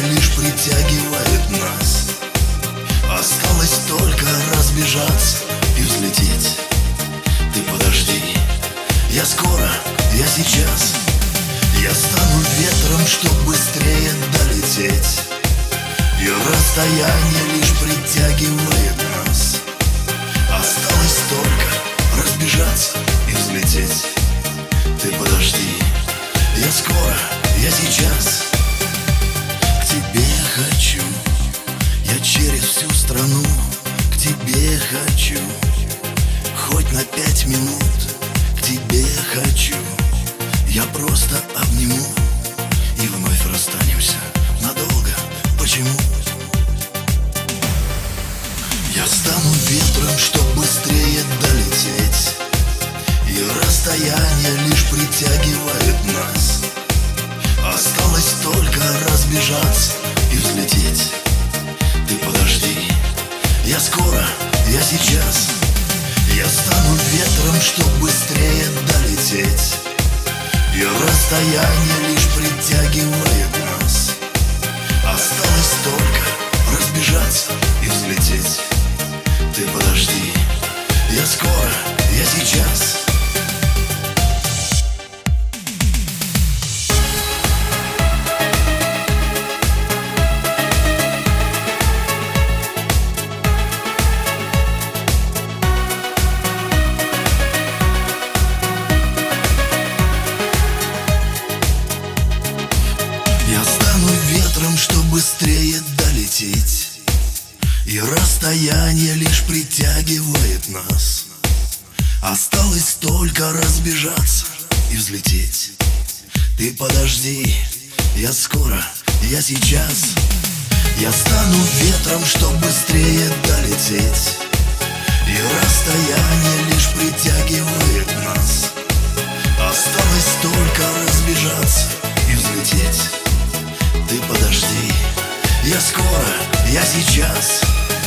лишь притягивает нас. Осталось только разбежаться и взлететь. Ты подожди, я скоро, я сейчас. Я стану ветром, чтоб быстрее долететь. И расстояние лишь притягивает нас. Осталось только разбежаться и взлететь. Ты подожди, я скоро, я сейчас. К тебе хочу, я через всю страну. К тебе хочу, хоть на 5 минут. К тебе хочу, я просто обниму. И вновь расстанемся надолго. Почему? Я стану ветром, чтоб быстрее долететь. И расстояние лишь притягивает нас. Осталось только разбежаться и взлететь. Ты подожди, я скоро, я сейчас. Я стану ветром, чтоб быстрее долететь. И расстояние лишь притягивает нас. Осталось только разбежаться и взлететь. Ты подожди, я скоро, я сейчас. Я стану ветром, чтоб быстрее долететь. И расстояние лишь притягивает нас. Осталось только разбежаться и взлететь. Ты подожди, я скоро, я сейчас. Я стану ветром, чтоб быстрее долететь. И расстояние лишь притягивает нас. Осталось только разбежаться и взлететь. Ты подожди, я скоро, я сейчас.